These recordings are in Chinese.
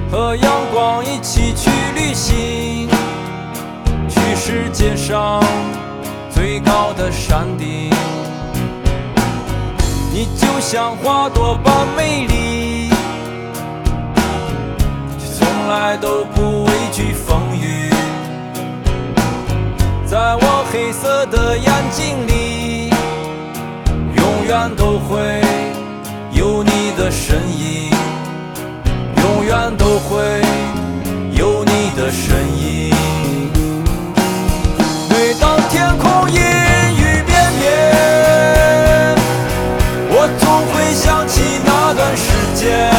和阳光一起去旅行，去世界上最高的山顶。你就像花朵般美丽，却从来都不畏惧风雨。在我黑色的眼睛里，永远都会有你的身影，永远都会有你的身影。每当天空阴雨绵绵，我总会想起那段时间，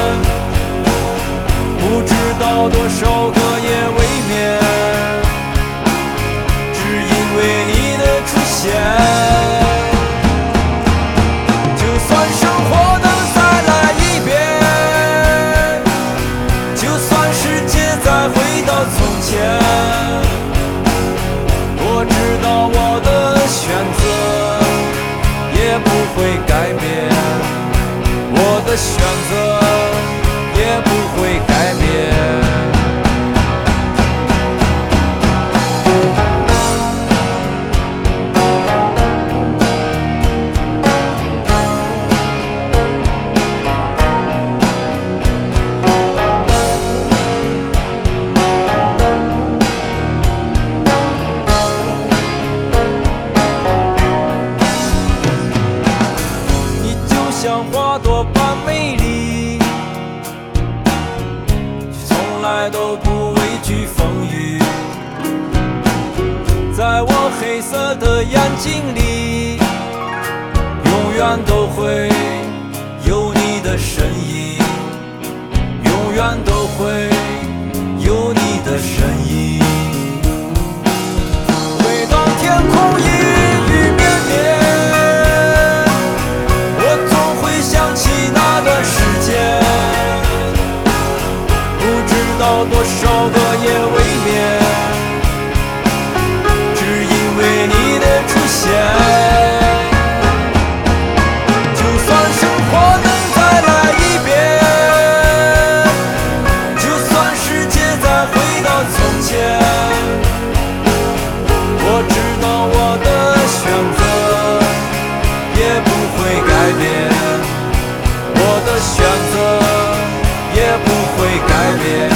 不知道多少个夜未眠，只因为你的出现。就算生活能再来一遍，就算世界再回到从前，我知道我的选择也不会改变，我的选择也不会改变。像花朵般美丽，却从来都不畏惧风雨。在我黑色的眼睛里，永远都会有你的身影，永远都会有你的身影。每当天空阴雨绵绵，那段时间，不知道多少个夜未眠，只因为你的出现。就算生活能再来一遍，就算世界再回到从前，我知道我的选择也不会改变，我的选择也不会改变。